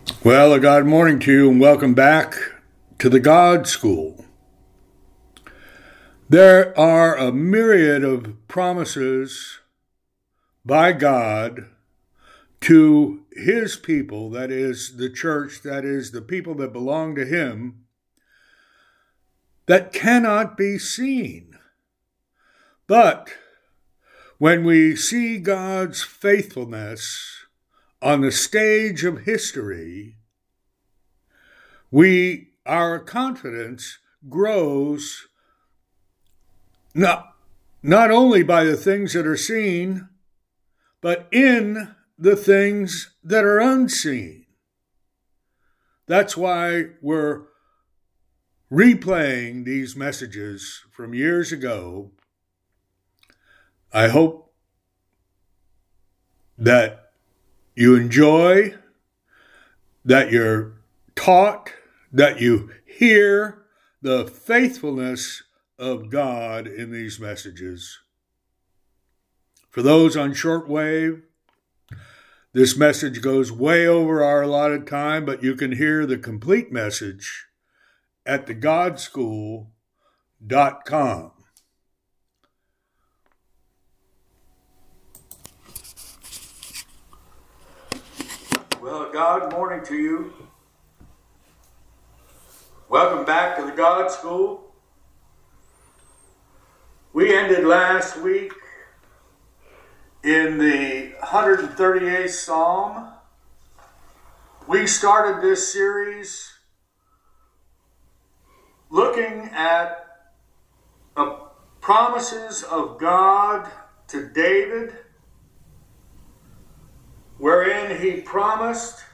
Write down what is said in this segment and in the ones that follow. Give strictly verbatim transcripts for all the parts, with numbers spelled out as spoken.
Well, a God morning to you and welcome back to the God School. There are a myriad of promises by God to his people, that is the church, that is the people that belong to him, that cannot be seen. But when we see God's faithfulness on the stage of history, we our confidence grows not, not only by the things that are seen, but in the things that are unseen. That's why we're replaying these messages from years ago. I hope that you enjoy, that you're taught, that you hear the faithfulness of God in these messages. For those on shortwave, this message goes way over our allotted time, but you can hear the complete message at the god school dot com. Well, God morning to you. Welcome back to the God School. We ended last week in the one hundred thirty-eighth Psalm. We started this series looking at the promises of God to David, wherein he promised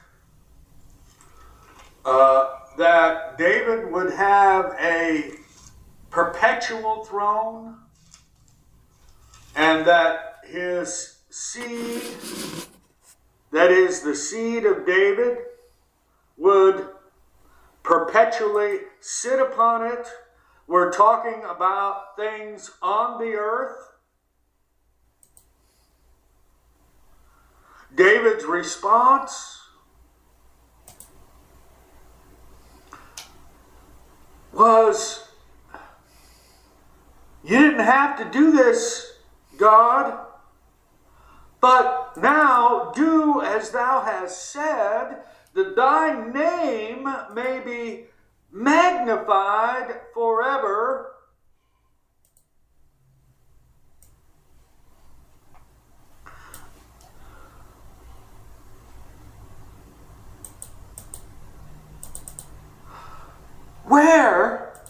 uh, that David would have a perpetual throne and that his seed, that is the seed of David, would perpetually sit upon it. We're talking about things on the earth. David's response was, "You didn't have to do this, God, but now do as thou hast said, that thy name may be magnified forever." Where,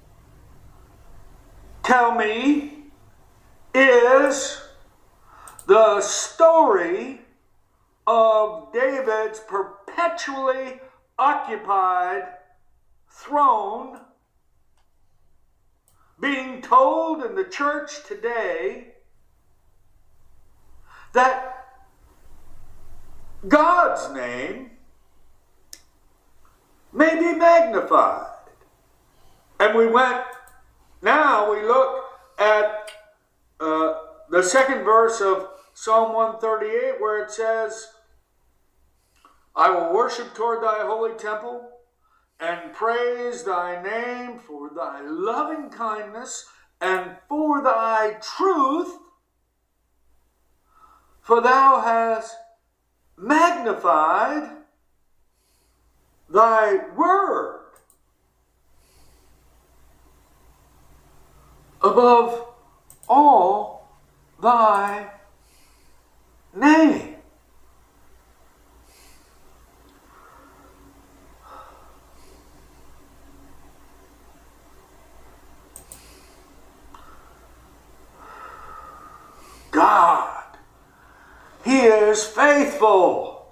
tell me, is the story of David's perpetually occupied throne being told in the church today that God's name may be magnified? And we went, now we look at uh, the second verse of Psalm one thirty-eight, where it says, "I will worship toward thy holy temple and praise thy name for thy loving kindness and for thy truth, for thou hast magnified thy word above all thy name." God, he is faithful.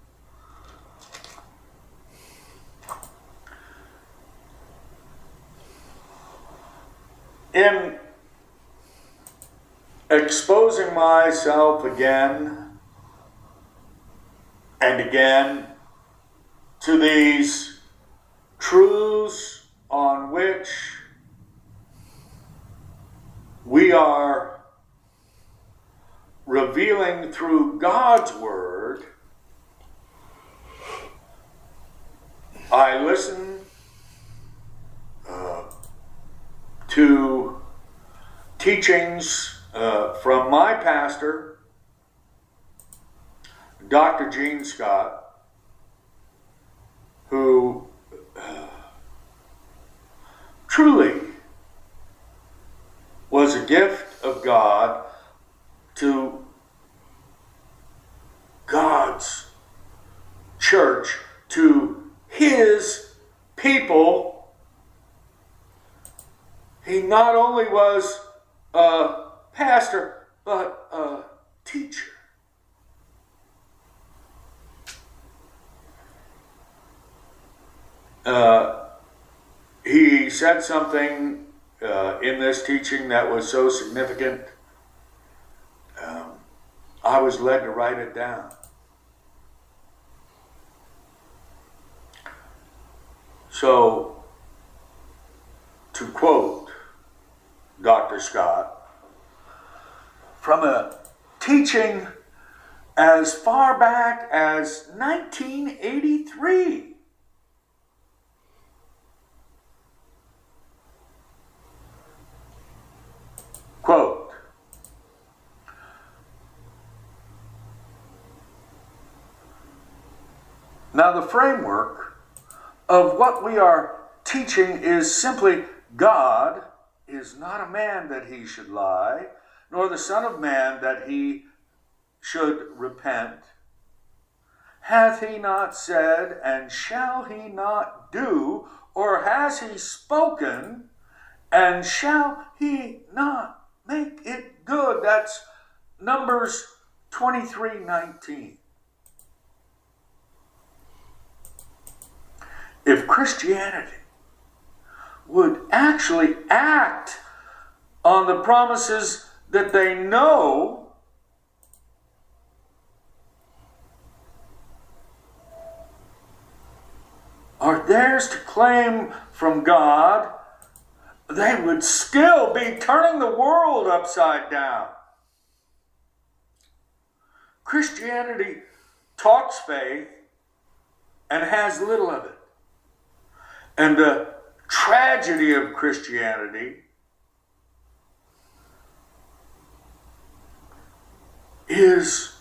In exposing myself again and again to these truths on which we are revealing through God's Word, I listen uh, to teachings uh, from my pastor, Doctor Gene Scott, who uh, truly was a gift of God to God's church, to His people. He not only was a pastor, but a teacher. Uh, he said something uh, in this teaching that was so significant, um, I was led to write it down. So, to quote Doctor Scott, from a teaching as far back as nineteen eighty-three, quote, now the framework of what we are teaching is simply God is not a man that he should lie, nor the Son of Man that he should repent. Hath he not said, and shall he not do, or has he spoken, and shall he not make it good? That's Numbers twenty-three nineteen. If Christianity would actually act on the promises that they know, are theirs to claim from God, they would still be turning the world upside down. Christianity talks faith and has little of it. And the tragedy of Christianity is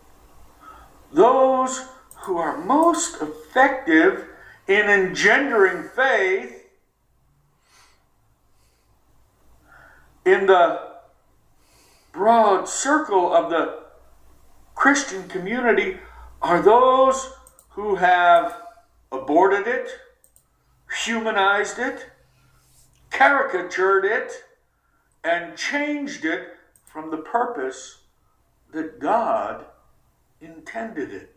those who are most effective in engendering faith in the broad circle of the Christian community are those who have aborted it, humanized it, caricatured it, and changed it from the purpose that God intended it.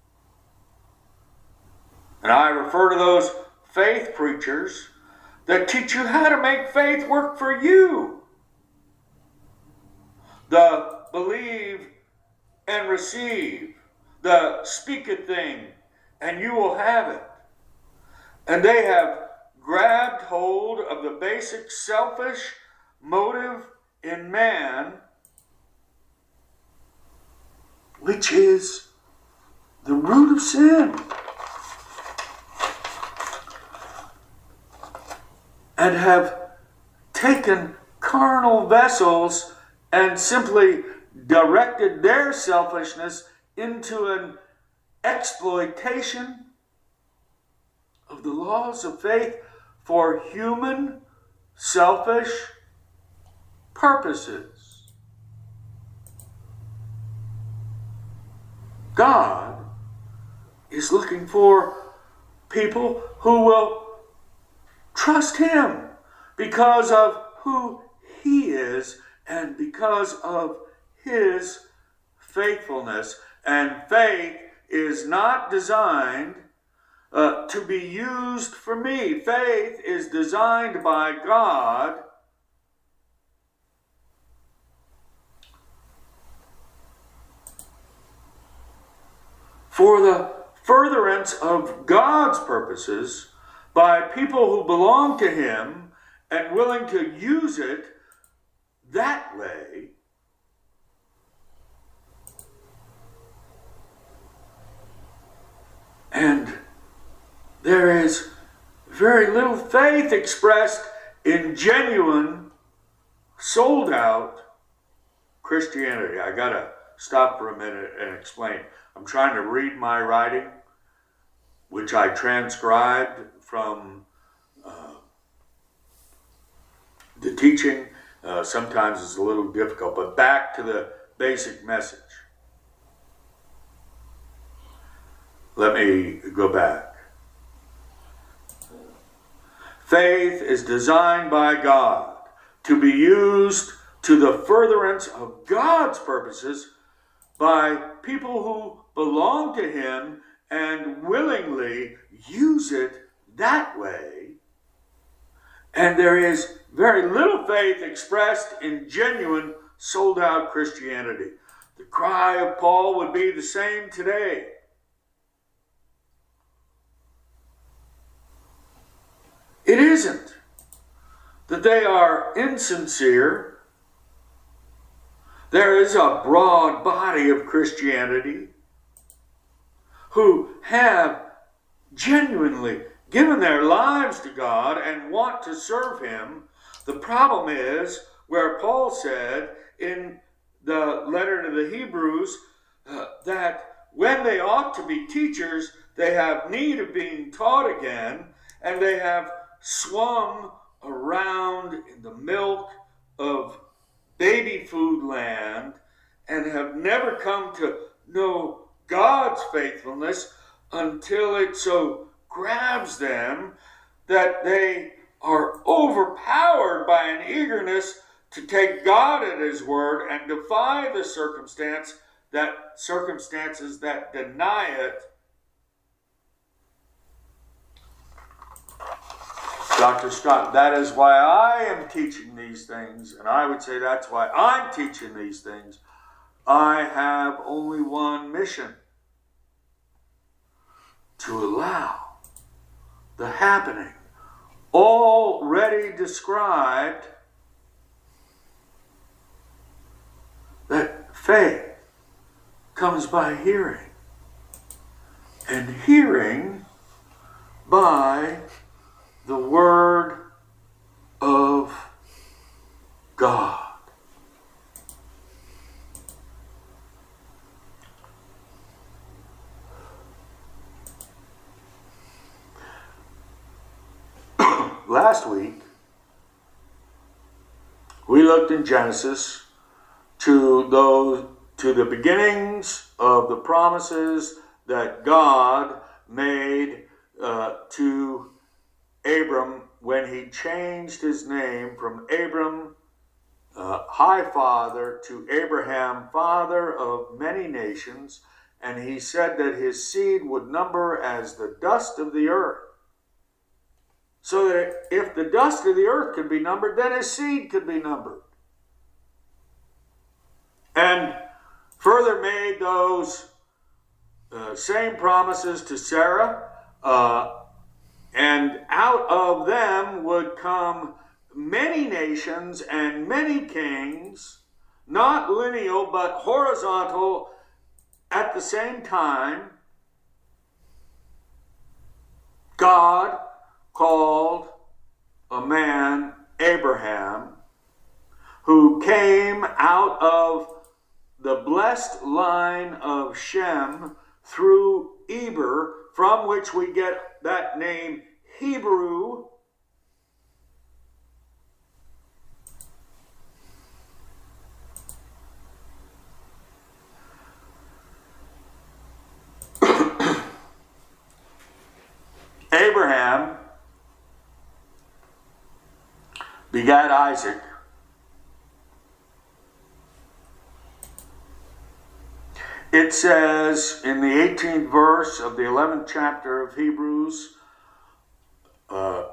And I refer to those faith preachers that teach you how to make faith work for you. The believe and receive, the speak a thing and you will have it. And they have grabbed hold of the basic selfish motive in man, which is the root of sin. And have taken carnal vessels and simply directed their selfishness into an exploitation of the laws of faith for human, selfish purposes. God is looking for people who will trust Him because of who He is and because of His faithfulness. And faith is not designed uh, to be used for me. Faith is designed by God for the furtherance of God's purposes by people who belong to Him and willing to use it that way. And there is very little faith expressed in genuine, sold-out Christianity. I gotta stop for a minute and explain. I'm trying to read my writing, which I transcribed from uh, the teaching. Uh, sometimes it's a little difficult, but back to the basic message. Let me go back. Faith is designed by God to be used to the furtherance of God's purposes by people who belong to Him and willingly use it that way. And there is very little faith expressed in genuine, sold-out Christianity. The cry of Paul would be the same today. It isn't that they are insincere. There is a broad body of Christianity who have genuinely given their lives to God and want to serve Him. The problem is where Paul said in the letter to the Hebrews uh, that when they ought to be teachers, they have need of being taught again, and they have swum around in the milk of baby food land and have never come to know God's faithfulness until it so grabs them that they are overpowered by an eagerness to take God at His word and defy the circumstance that circumstances that deny it. Doctor Scott, that is why I am teaching these things, and I would say that's why I'm teaching these things. I have only one mission: to allow the happening already described, that faith comes by hearing, and hearing by the Word of God. Last week, we looked in Genesis to those to the beginnings of the promises that God made uh, to Abram when he changed his name from Abram, uh, High Father, to Abraham, Father of many nations, and he said that his seed would number as the dust of the earth. So that if the dust of the earth could be numbered, then his seed could be numbered. And further made those uh, same promises to Sarah, uh, and out of them would come many nations and many kings, not lineal but horizontal at the same time. God called a man, Abraham, who came out of the blessed line of Shem through Eber, from which we get that name Hebrew. Abraham begat Isaac. It says in the eighteenth verse of the eleventh chapter of Hebrews, uh,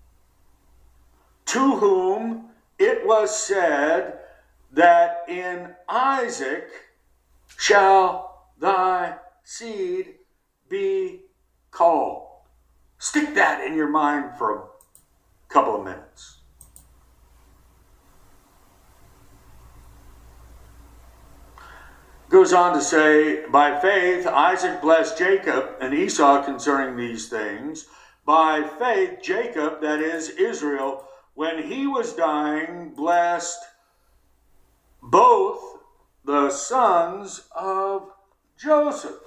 to whom it was said that in Isaac shall thy seed be called. Stick that in your mind for a couple of minutes. Goes on to say, by faith Isaac blessed Jacob and Esau concerning these things. By faith, Jacob, that is Israel, when he was dying, blessed both the sons of Joseph.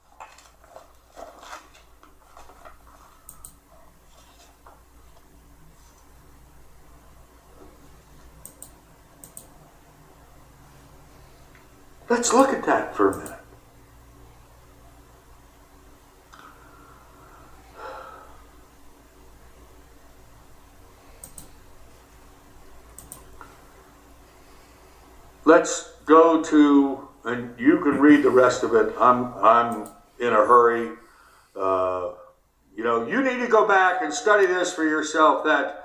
Let's look at that for a minute. Let's go to, and you can read the rest of it. I'm I'm in a hurry. Uh, you know, you need to go back and study this for yourself. That,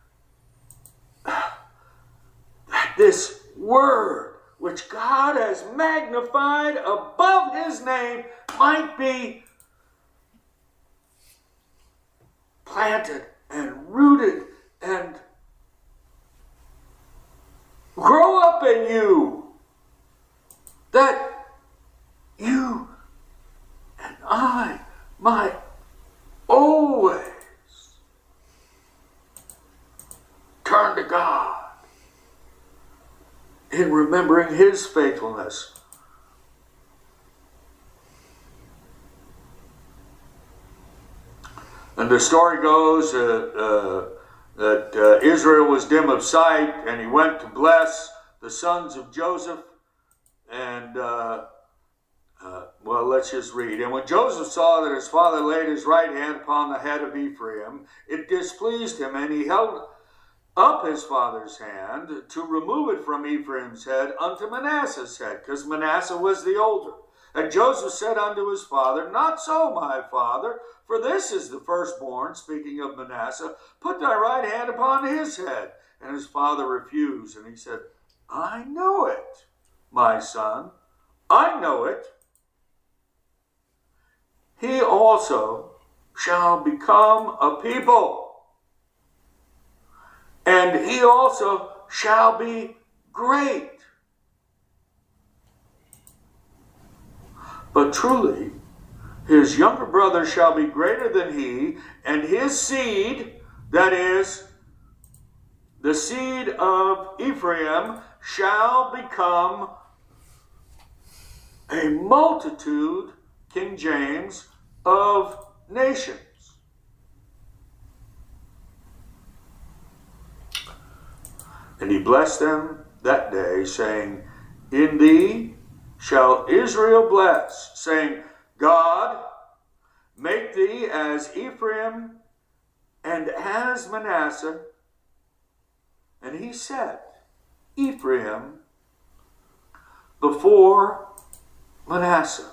that this word, which God has magnified above his name, might be planted and rooted and grow up in you, that you and I might always turn to God in remembering his faithfulness. And the story goes uh, uh, that uh, Israel was dim of sight, and he went to bless the sons of Joseph. And, uh, uh, well, let's just read. And when Joseph saw that his father laid his right hand upon the head of Ephraim, it displeased him, and he held up his father's hand to remove it from Ephraim's head unto Manasseh's head, because Manasseh was the older. And Joseph said unto his father, Not so, my father, for this is the firstborn, speaking of Manasseh, put thy right hand upon his head. And his father refused, and he said, I know it, my son, I know it. He also shall become a people, and he also shall be great. But truly, his younger brother shall be greater than he, and his seed, that is, the seed of Ephraim, shall become a multitude, King James, of nations. And he blessed them that day, saying, In thee shall Israel bless, saying, God, make thee as Ephraim and as Manasseh. And he set Ephraim before Manasseh.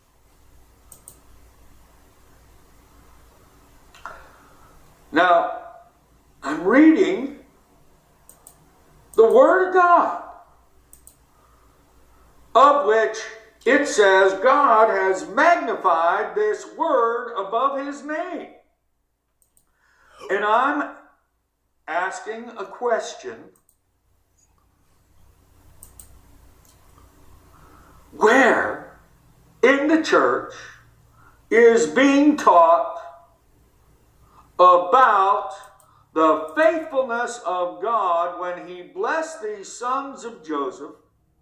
Now, I'm reading the Word of God, of which it says God has magnified this word above his name. And I'm asking a question. Where in the church is being taught about the faithfulness of God when he blessed these sons of Joseph,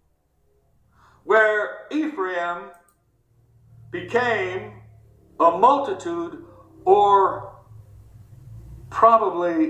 where Ephraim became a multitude, or probably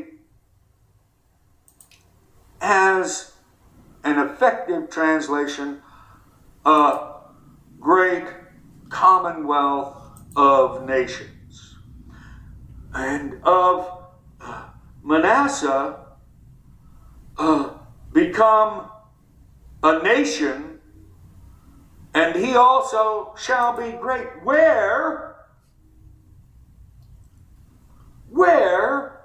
as an effective translation, a great commonwealth of nations. And of Manasseh uh, become a nation, and he also shall be great. Where, where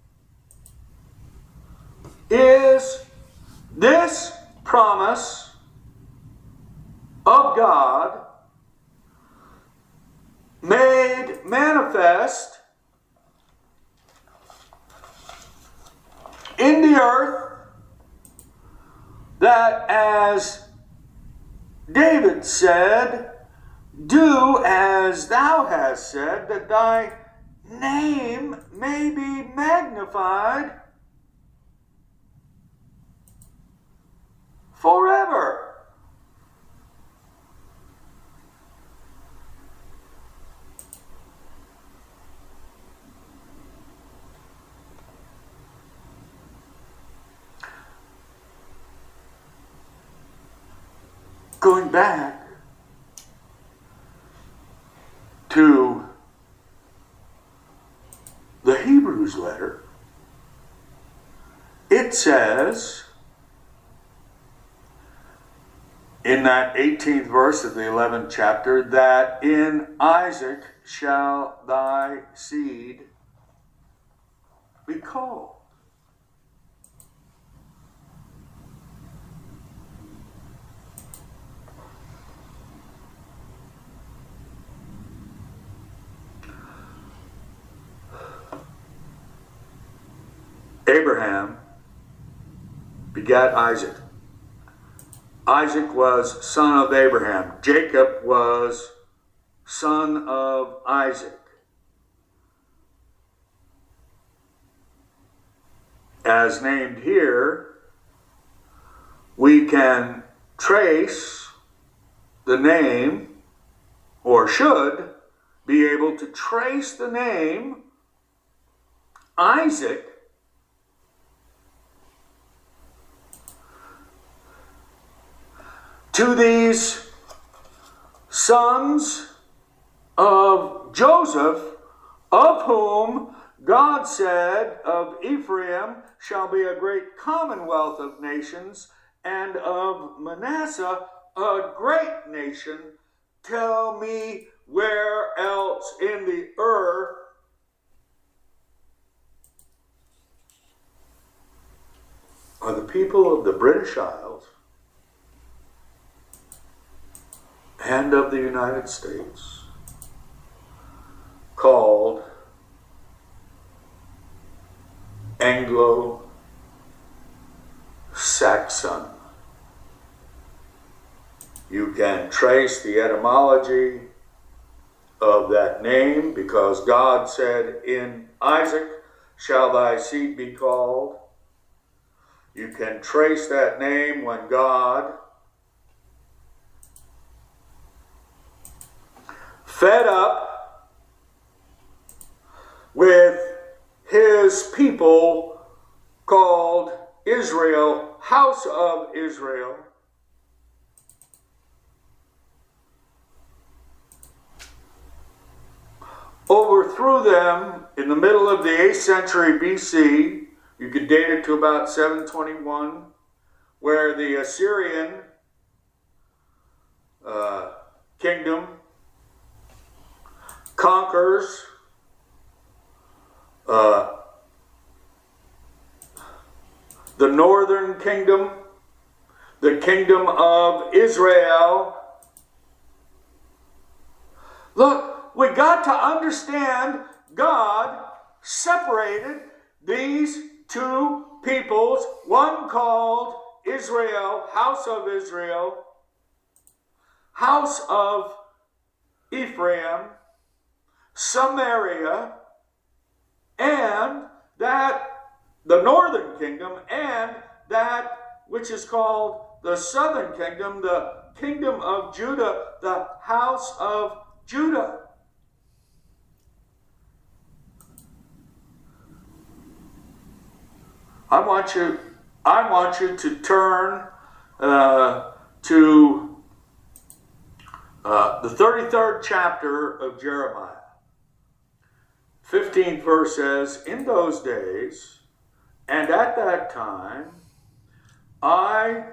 is this promise of God made manifest in the earth, that as David said, do as thou hast said, that thy name may be magnified forever. Going back to the Hebrews letter, it says in that eighteenth verse of the eleventh chapter that in Isaac shall thy seed be called. Abraham begat Isaac. Isaac was son of Abraham. Jacob was son of Isaac. As named here, we can trace the name, or should be able to trace the name Isaac to these sons of Joseph, of whom God said, of Ephraim shall be a great commonwealth of nations, and of Manasseh a great nation. Tell me where else in the earth are the people of the British Isles and of the United States called Anglo-Saxon. You can trace the etymology of that name because God said, in Isaac shall thy seed be called. You can trace that name when God fed up with his people called Israel, house of Israel, overthrew them in the middle of the eighth century B C. You could date it to about seven twenty-one, where the Assyrian uh, kingdom conquers uh, the northern kingdom, the kingdom of Israel. Look, we got to understand God separated these two peoples, one called Israel, house of Israel, house of Ephraim, Samaria, and that the northern kingdom, and that which is called the southern kingdom, the kingdom of Judah, the house of Judah. I want you, I want you to turn uh, to uh, the thirty-third chapter of Jeremiah. fifteenth verse says, in those days, and at that time, I,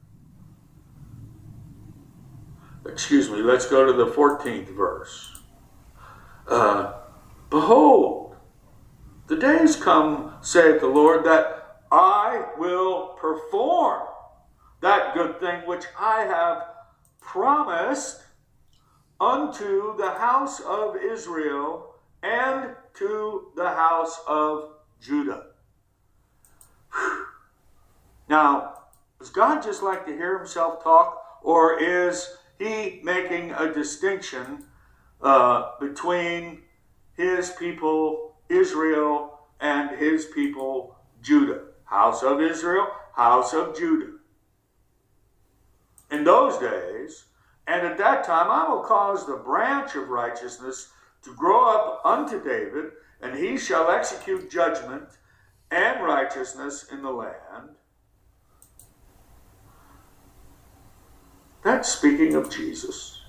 excuse me, let's go to the fourteenth verse. Uh, Behold, the days come, saith the Lord, that I will perform that good thing which I have promised unto the house of Israel and to the house of Judah. Whew. Now, does God just like to hear himself talk, or is he making a distinction uh, between his people Israel and his people Judah. House of Israel, house of Judah. In those days, and at that time, I will cause the branch of righteousness to grow up unto David, and he shall execute judgment and righteousness in the land. That's speaking of Jesus.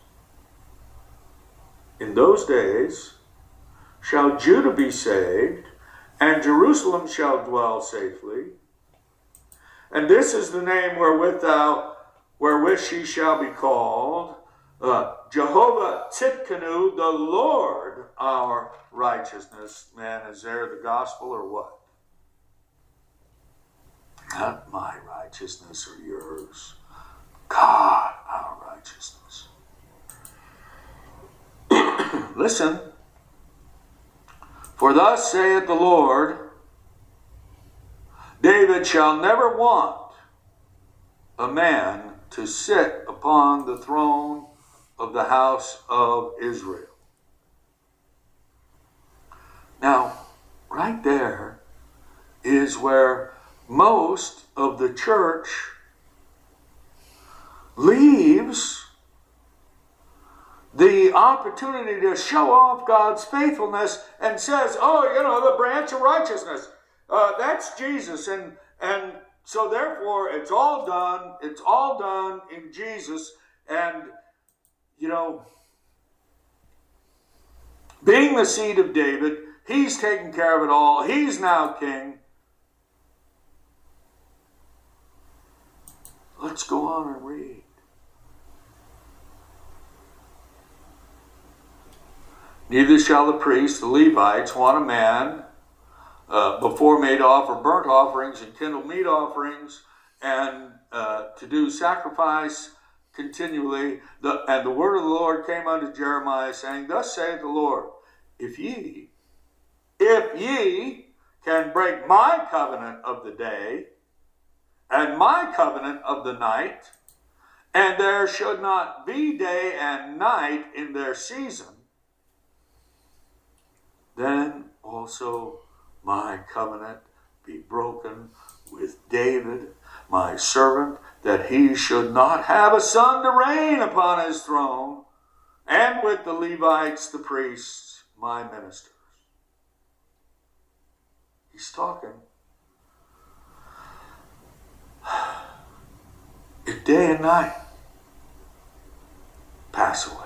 In those days shall Judah be saved, and Jerusalem shall dwell safely. And this is the name wherewith thou, wherewith she shall be called, uh, Jehovah Tzidkenu, the Lord our righteousness. Man, is there the gospel or what? Not my righteousness or yours. God, our righteousness. Listen. For thus saith the Lord, David shall never want a man to sit upon the throne of the house of Israel. Now, right there is where most of the church leaves the opportunity to show off God's faithfulness and says, oh, you know, the branch of righteousness, uh, that's Jesus. And, and so therefore, it's all done. It's all done in Jesus. And, you know, being the seed of David, he's taken care of it all. He's now king. Let's go on and read. Neither shall the priests, the Levites, want a man uh, before made to offer burnt offerings and kindle meat offerings, and uh, to do sacrifice continually. The, and the word of the Lord came unto Jeremiah, saying, Thus saith the Lord, if ye, if ye can break my covenant of the day, and my covenant of the night, and there should not be day and night in their season, then also my covenant be broken with David, my servant, that he should not have a son to reign upon his throne, and with the Levites, the priests, my ministers. He's talking. If day and night pass away,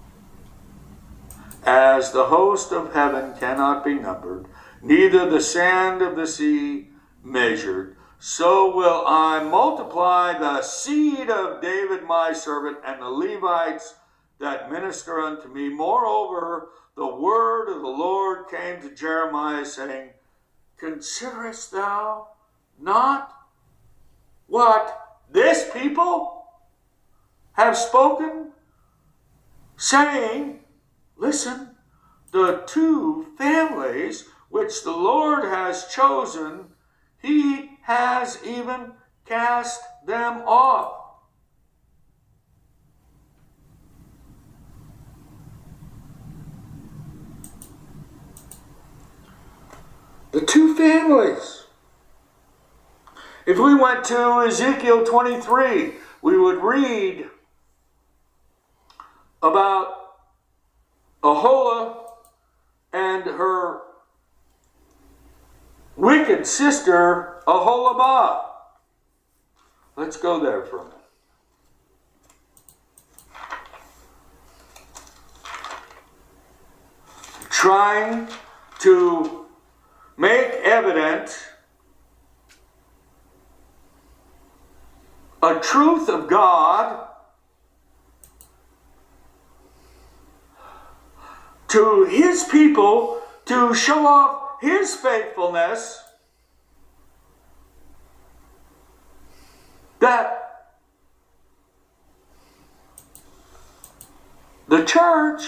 as the host of heaven cannot be numbered, neither the sand of the sea measured, so will I multiply the seed of David my servant and the Levites that minister unto me. Moreover, the word of the Lord came to Jeremiah, saying, Considerest thou not what this people have spoken, saying, Listen, the two families which the Lord has chosen, he has even cast them off. The two families. If we went to Ezekiel twenty-three, we would read about Aholah and her wicked sister, Aholabah. Let's go there for a minute. Trying to make evident a truth of God to his people, to show off his faithfulness, that the church,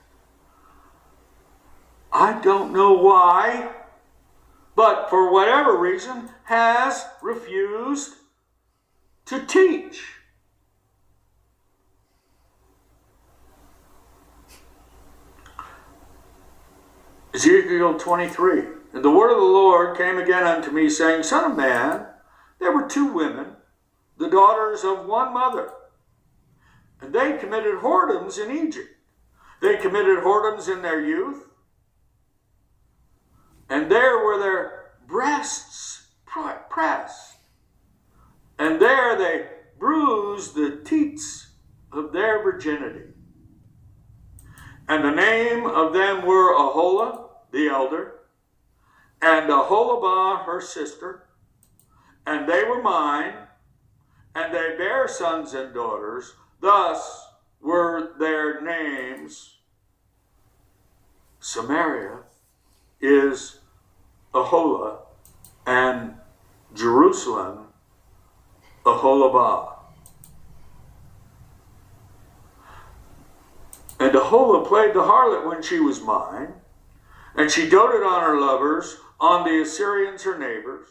I don't know why, but for whatever reason, has refused to teach. Ezekiel twenty-three. And the word of the Lord came again unto me, saying, Son of man, there were two women, the daughters of one mother, and they committed whoredoms in Egypt. They committed whoredoms in their youth, and there were their breasts pressed, and there they bruised the teats of their virginity. And the name of them were Aholah, the elder, and Aholibah, her sister, and they were mine, and they bare sons and daughters. Thus were their names. Samaria is Aholah, and Jerusalem, Aholibah. And Aholah played the harlot when she was mine, and she doted on her lovers, on the Assyrians her neighbors.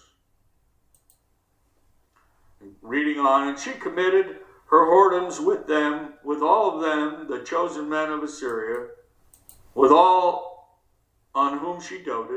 Reading on, and she committed her whoredoms with them, with all of them, the chosen men of Assyria, with all on whom she doted.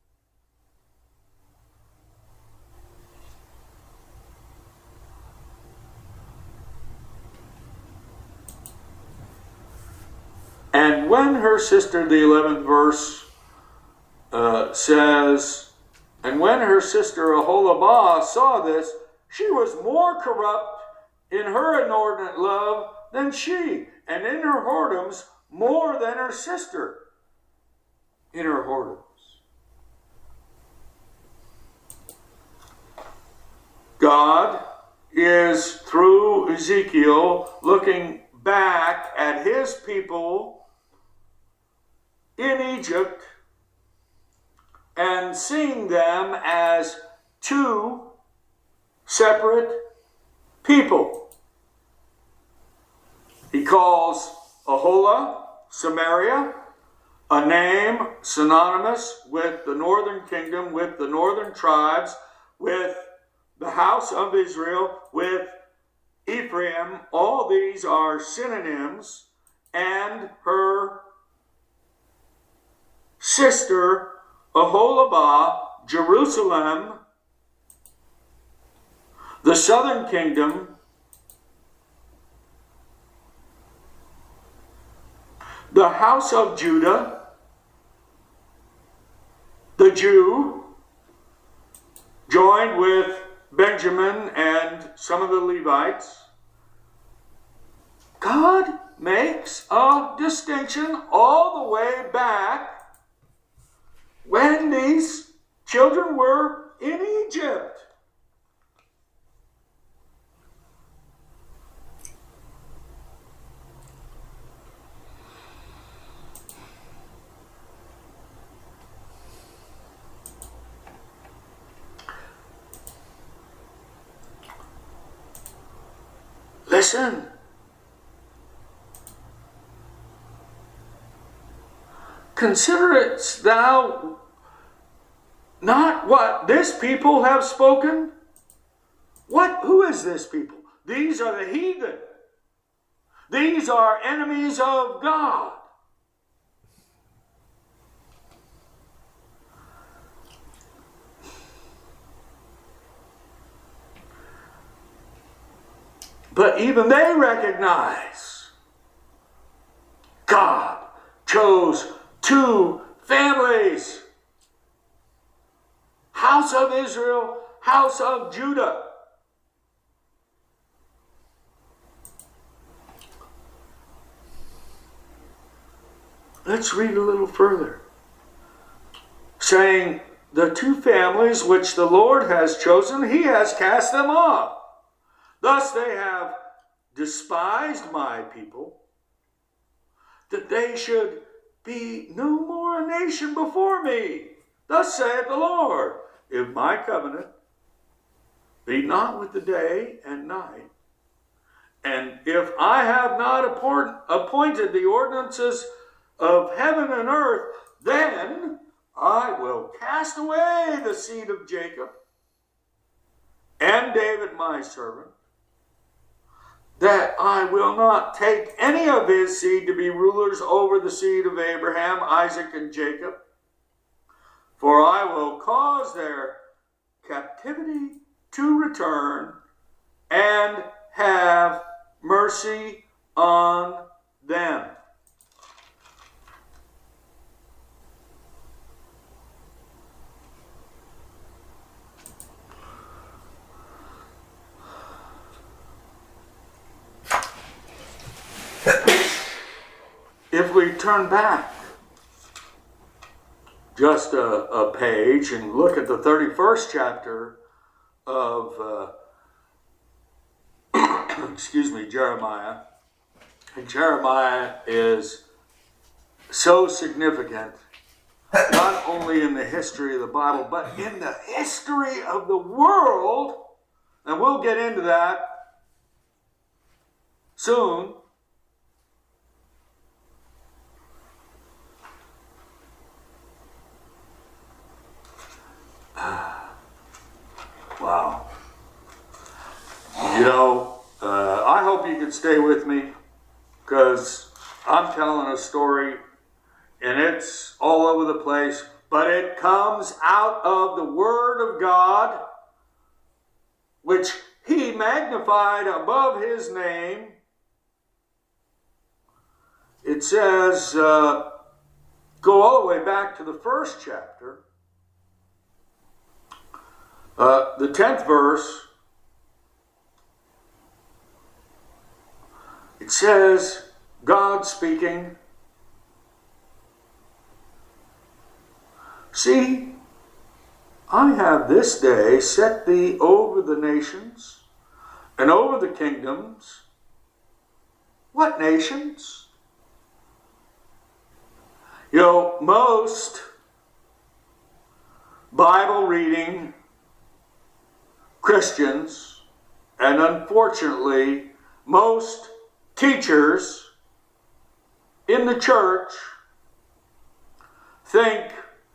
And when her sister, the eleventh verse uh, says, and when her sister Aholibah saw this, she was more corrupt in her inordinate love than she, and in her whoredoms more than her sister in her whoredoms. God is, through Ezekiel, looking back at his people in Egypt and seeing them as two separate people. He calls Aholah, Samaria, a name synonymous with the northern kingdom, with the northern tribes, with the house of Israel, with Ephraim. All these are synonyms, and her sister Aholibah, Jerusalem, the southern kingdom, the house of Judah, the Jew, joined with Benjamin and some of the Levites. God makes a distinction all the way back when these children were in Egypt. Listen. Consider it thou not what this people have spoken. What? Who is this people? These are the heathen. These are enemies of God. But even they recognize God chose two families. House of Israel, house of Judah. Let's read a little further. Saying, the two families which the Lord has chosen, he has cast them off. Thus they have despised my people, that they should be no more a nation before me. Thus saith the Lord, if my covenant be not with the day and night, and if I have not appointed the ordinances of heaven and earth, then I will cast away the seed of Jacob and David my servant, that I will not take any of his seed to be rulers over the seed of Abraham, Isaac, and Jacob. For I will cause their captivity to return and have mercy on them. If we turn back just a, a page and look at the thirty-first chapter of, uh, excuse me, Jeremiah, and Jeremiah is so significant, not only in the history of the Bible, but in the history of the world, and we'll get into that soon. Wow. You know, uh, I hope you can stay with me, because I'm telling a story and it's all over the place, but it comes out of the Word of God, which He magnified above His name. It says, uh, go all the way back to the first chapter. Uh, the tenth verse, it says, God speaking, see, I have this day set thee over the nations and over the kingdoms. What nations? You know, most Bible reading Christians, and unfortunately, most teachers in the church think,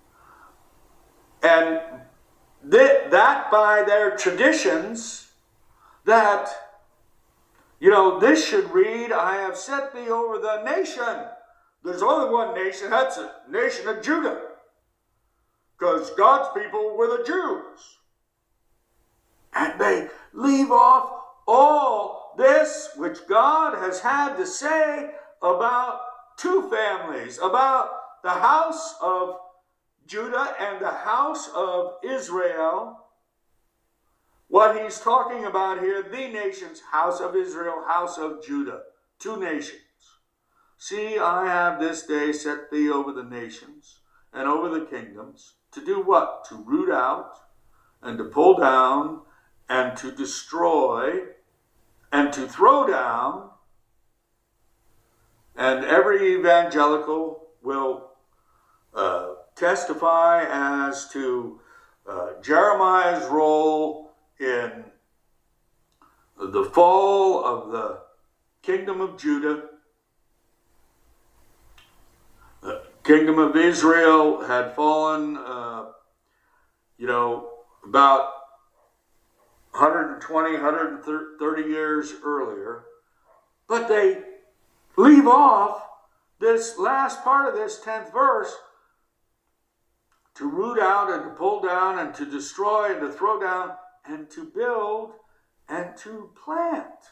and th- that by their traditions, that, you know, this should read, I have set thee over the nation. There's only one nation, that's the nation of Judah, because God's people were the Jews. And they leave off all this which God has had to say about two families, about the house of Judah and the house of Israel. What he's talking about here, the nations, house of Israel, house of Judah, two nations. See, I have this day set thee over the nations and over the kingdoms, to do what? To root out and to pull down and to destroy and to throw down. And every evangelical will uh, testify as to uh, Jeremiah's role in the fall of the kingdom of Judah. The kingdom of Israel had fallen, uh, you know, about one hundred twenty, one hundred thirty years earlier. But they leave off this last part of this tenth verse, to root out and to pull down and to destroy and to throw down and to build and to plant.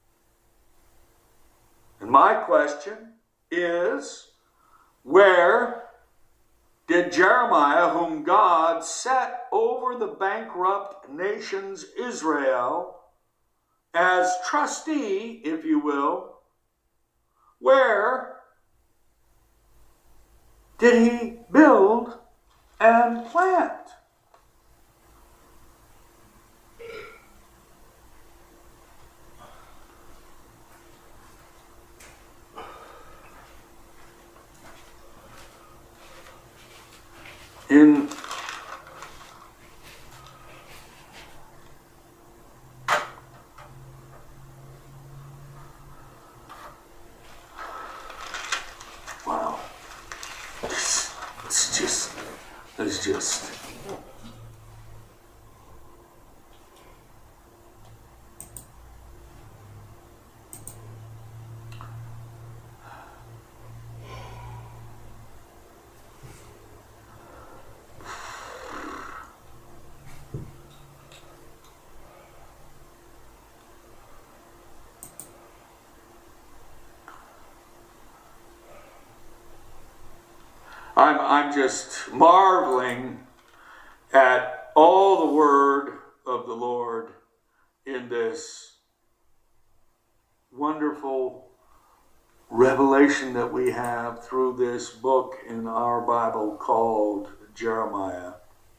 And my question is, where did Jeremiah, whom God set over the bankrupt nations Israel as trustee, if you will, where did he build and plant? In wow, it's, it's just, it's just. I'm just marveling at all the word of the Lord in this wonderful revelation that we have through this book in our Bible called Jeremiah.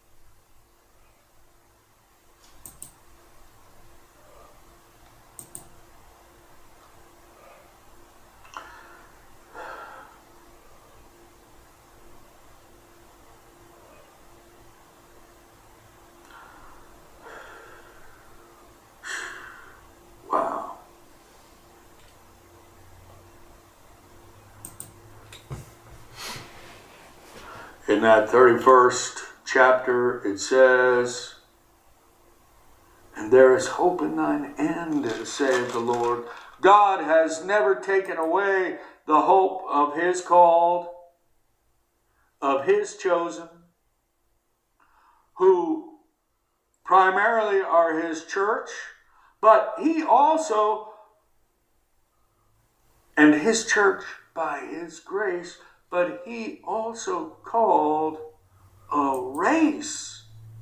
In that thirty-first chapter, it says, "And there is hope in thine end, saith the Lord. God has never taken away the hope of his called, of his chosen, who primarily are his church, but he also, and his church by his grace, but he also called a race,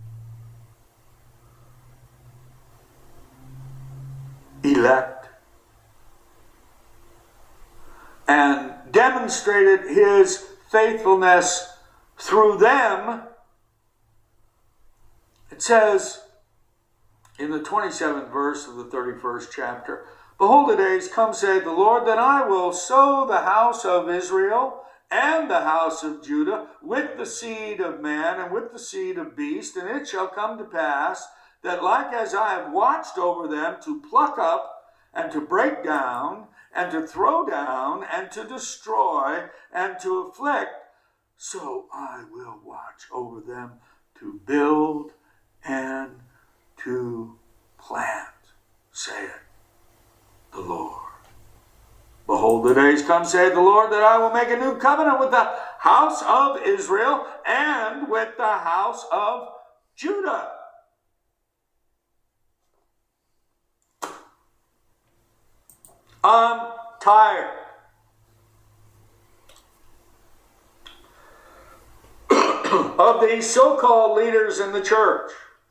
elect, and demonstrated his faithfulness through them." It says in the twenty-seventh verse of the thirty-first chapter, "Behold, the days come, saith the Lord, that I will sow the house of Israel and the house of Judah with the seed of man and with the seed of beast, and it shall come to pass that like as I have watched over them to pluck up and to break down and to throw down and to destroy and to afflict, so I will watch over them to build and to plant, saith the Lord. Behold, the days come, saith the Lord, that I will make a new covenant with the house of Israel and with the house of Judah." I'm tired of these so-called leaders in the church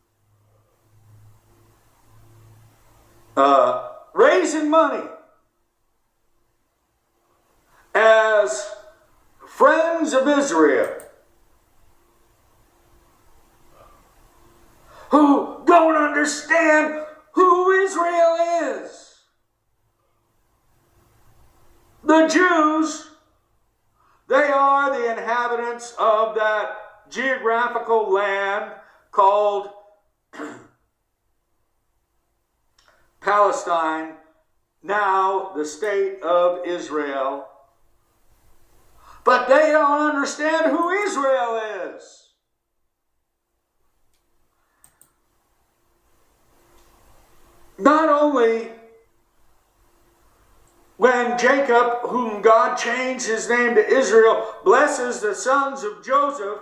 uh, raising money as friends of Israel, who don't understand who Israel is. The Jews, they are the inhabitants of that geographical land called Palestine, now the state of Israel. But they don't understand who Israel is. Not only when Jacob, whom God changed his name to Israel, blesses the sons of Joseph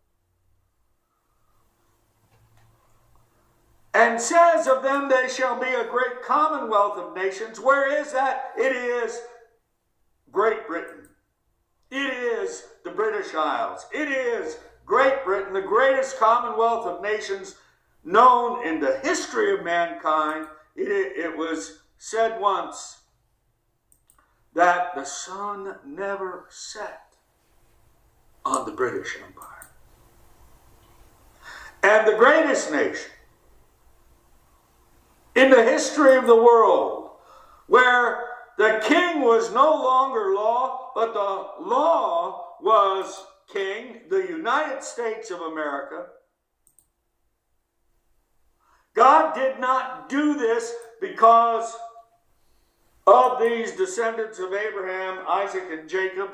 and says of them, "They shall be a great commonwealth of nations." Where is that? It is Great Britain. It is the British Isles. It is Great Britain, the greatest commonwealth of nations known in the history of mankind. It, it was said once that the sun never set on the British Empire. And the greatest nation in the history of the world, where the king was no longer law, but the law was king, the United States of America. God did not do this because of these descendants of Abraham, Isaac, and Jacob,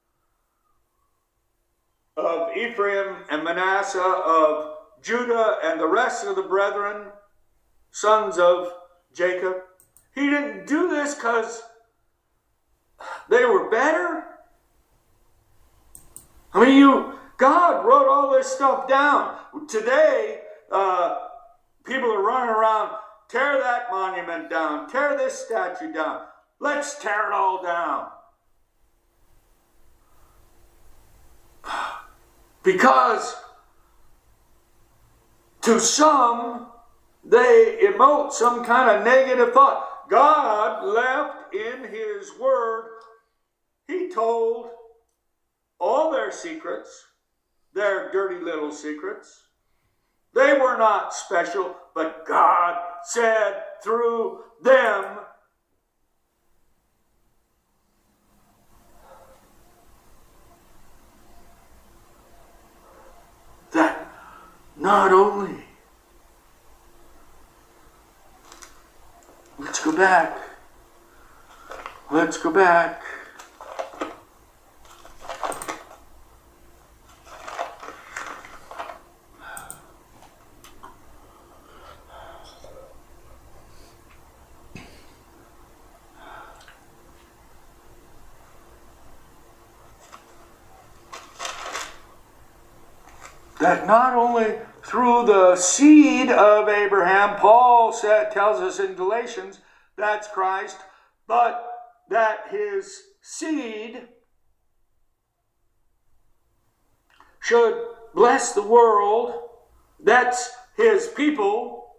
of Ephraim and Manasseh, of Judah and the rest of the brethren, sons of Jacob. He didn't do this because they were better. I mean, you, God wrote all this stuff down. Today, uh, people are running around, tear that monument down, tear this statue down. Let's tear it all down. Because to some, they emote some kind of negative thought. God left in His Word, He told all their secrets, their dirty little secrets. They were not special, but God said through them, that not only, let's go back, let's go back. That not only through the seed of Abraham, Paul said, tells us in Galatians, that's Christ, but that his seed should bless the world, that's his people.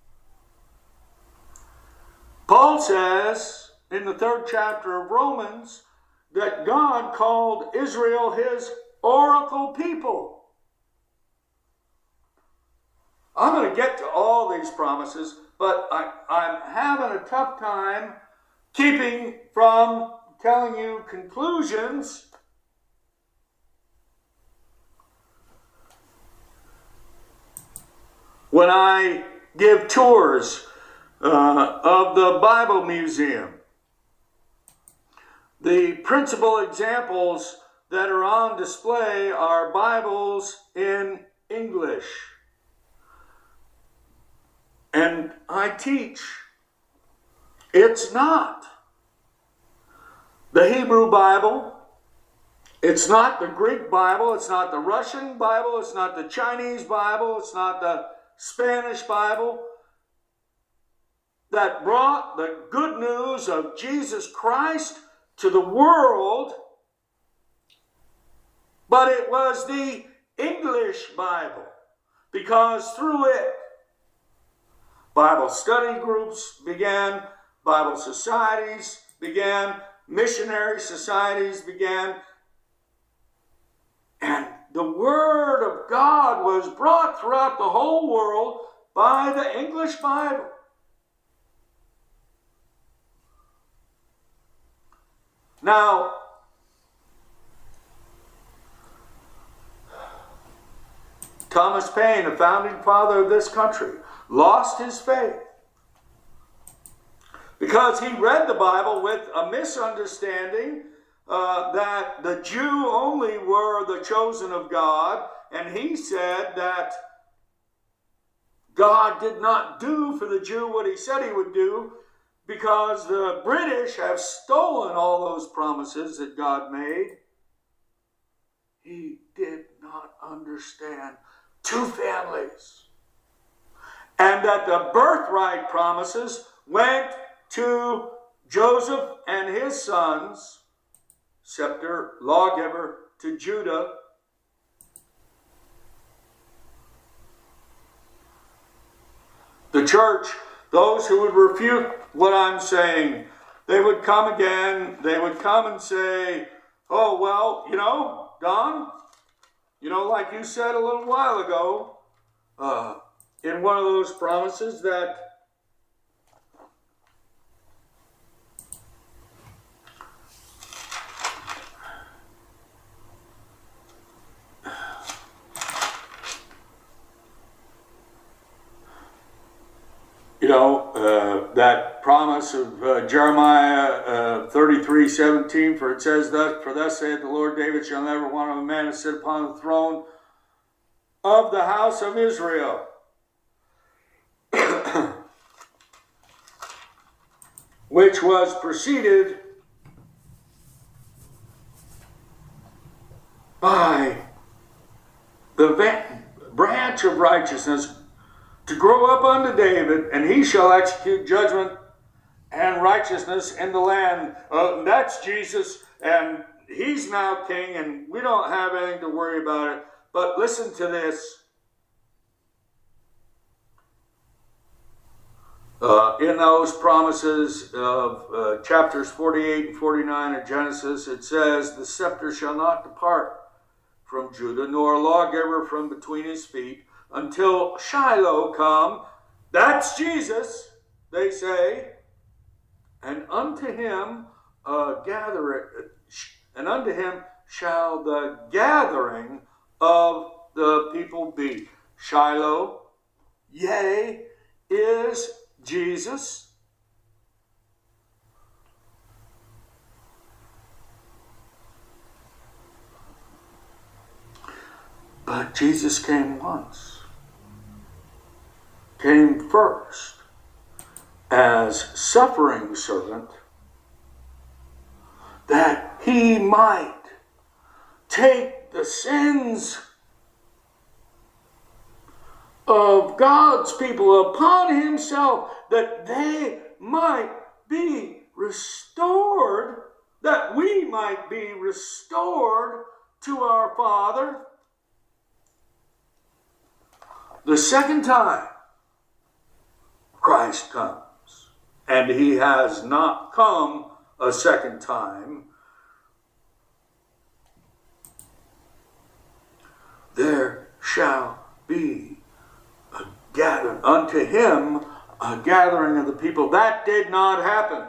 Paul says in the third chapter of Romans that God called Israel his oracle people. I'm going to get to all these promises, but I, I'm having a tough time keeping from telling you conclusions. When I give tours uh, of the Bible Museum, the principal examples that are on display are Bibles in English. And I teach, it's not the Hebrew Bible, it's not the Greek Bible, it's not the Russian Bible, it's not the Chinese Bible, it's not the Spanish Bible that brought the good news of Jesus Christ to the world, but it was the English Bible, because through it, Bible study groups began, Bible societies began, missionary societies began, and the Word of God was brought throughout the whole world by the English Bible. Now, Thomas Paine, the founding father of this country, lost his faith because he read the Bible with a misunderstanding uh, that the Jew only were the chosen of God, and he said that God did not do for the Jew what he said he would do because the British have stolen all those promises that God made. He did not understand two families. And that the birthright promises went to Joseph and his sons, scepter, lawgiver to Judah. The church, those who would refute what I'm saying, they would come again, they would come and say, oh, well, you know, Don, you know, like you said a little while ago, uh, in one of those promises that you know, uh, that promise of uh, Jeremiah uh, thirty-three seventeen, for it says thus, for thus saith the Lord, David shall never want of a man to sit upon the throne of the house of Israel. Which was preceded by the branch of righteousness to grow up unto David, and he shall execute judgment and righteousness in the land. Uh, that's Jesus, and he's now king, and we don't have anything to worry about it. But listen to this. Uh, in those promises of uh, chapters forty-eight and forty-nine of Genesis, it says, the scepter shall not depart from Judah, nor a lawgiver from between his feet, until Shiloh come. That's Jesus, they say. And unto him a gathering, and unto him shall the gathering of the people be. Shiloh, yea, is Jesus. But Jesus came once, came first as suffering servant, that he might take the sins of God's people upon himself, that they might be restored, that we might be restored to our Father. The second time Christ comes, and he has not come a second time, there shall be a gathering unto him, a gathering of the people. That did not happen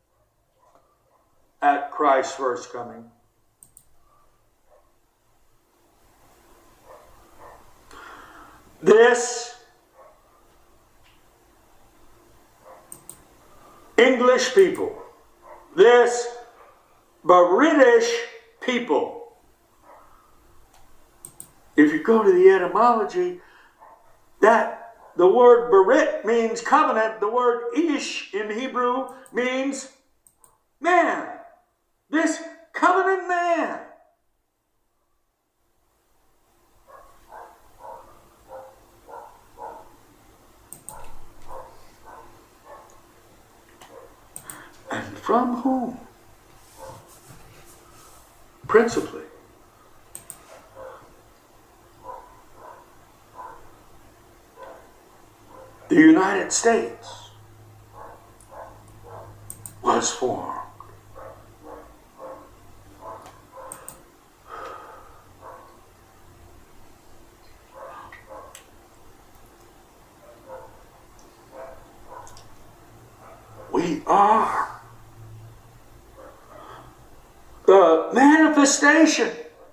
at Christ's first coming. This English people, this British people, if you go to the etymology, that the word Berit means covenant. The word Ish in Hebrew means man. This covenant man. And from whom? Principally, the United States was formed. We are the manifestation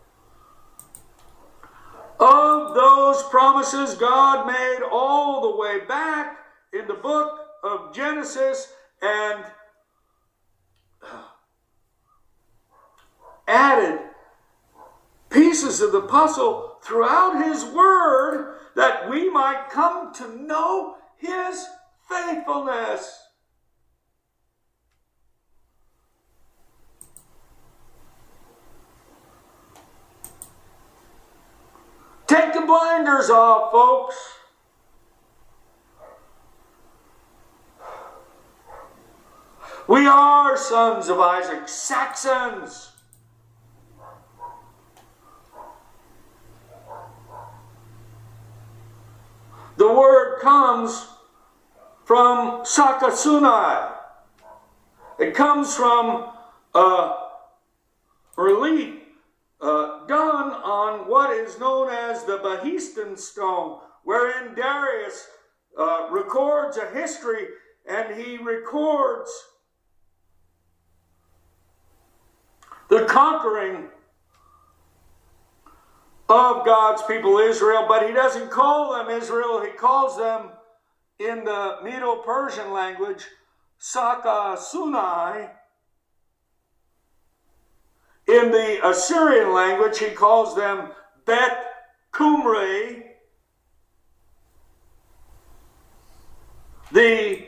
of those promises God made all the way back in the book of Genesis, and added pieces of the puzzle throughout his word, that we might come to know his faithfulness. Take the blinders off, folks. We are sons of Isaac, Saxons. The word comes from Sakasunai. It comes from a relief Uh, done on what is known as the Behistun stone, wherein Darius uh, records a history, and he records the conquering of God's people Israel, but he doesn't call them Israel. He calls them, in the Medo-Persian language, Sakasunai. In the Assyrian language, he calls them Bet Kumre. The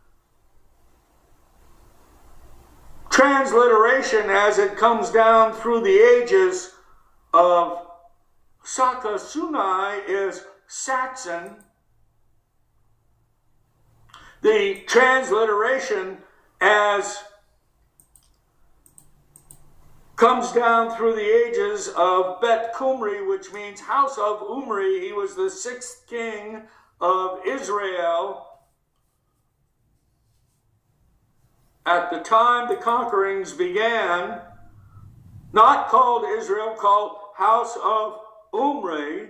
transliteration, as it comes down through the ages, of Sakasunai is Saxon. The transliteration as comes down through the ages of Bet Cumri, which means house of Umri. He was the sixth king of Israel. At the time the conquerings began, not called Israel, called house of Umri,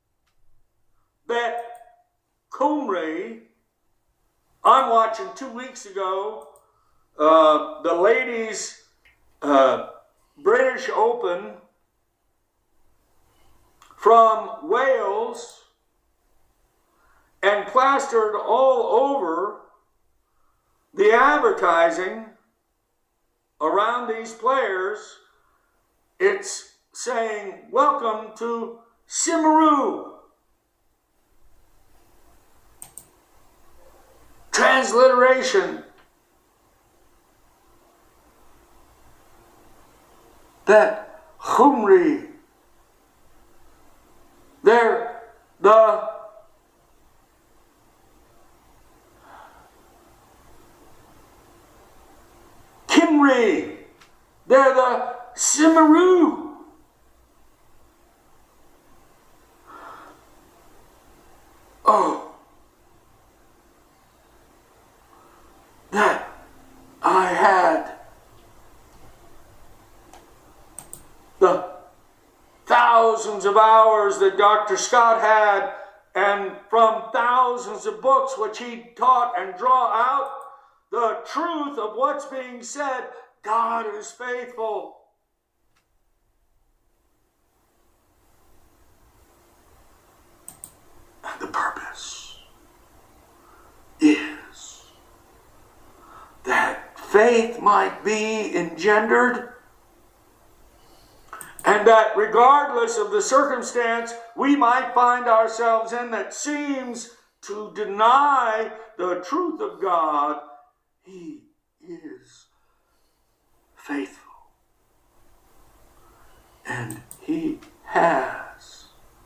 Bet Cumri. I'm watching two weeks ago uh, the ladies' uh, British Open from Wales, and plastered all over the advertising around these players, it's saying, welcome to Simaru. Transliteration. That Khumri, they're the Kimri, they're the Simaru. Oh, that I had the thousands of hours that Doctor Scott had, and from thousands of books which he taught and draw out the truth of what's being said. God is faithful. And the purpose is that faith might be engendered, and that regardless of the circumstance we might find ourselves in that seems to deny the truth of God, He is faithful. And He has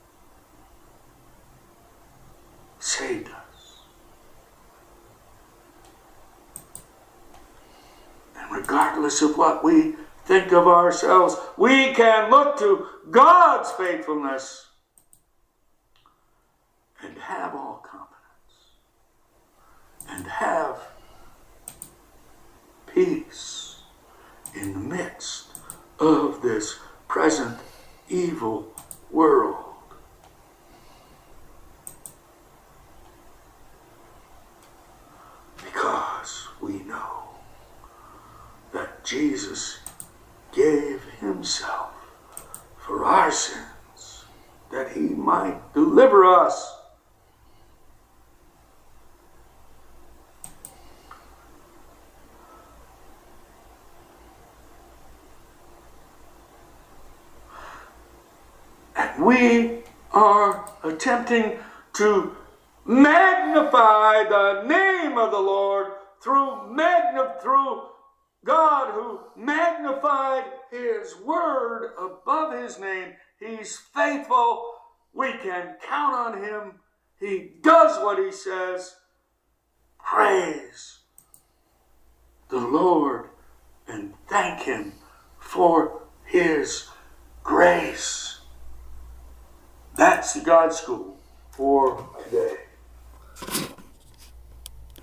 saved us. And regardless of what we think of ourselves, we can look to God's faithfulness and have all confidence and have peace in the midst of this present evil world. Because we know that Jesus gave Himself for our sins, that He might deliver us. And we are attempting to magnify the name of the Lord through magna- through God who magnified His word above His name. He's faithful. We can count on Him. He does what He says. Praise the Lord and thank Him for His grace. That's the God School for today.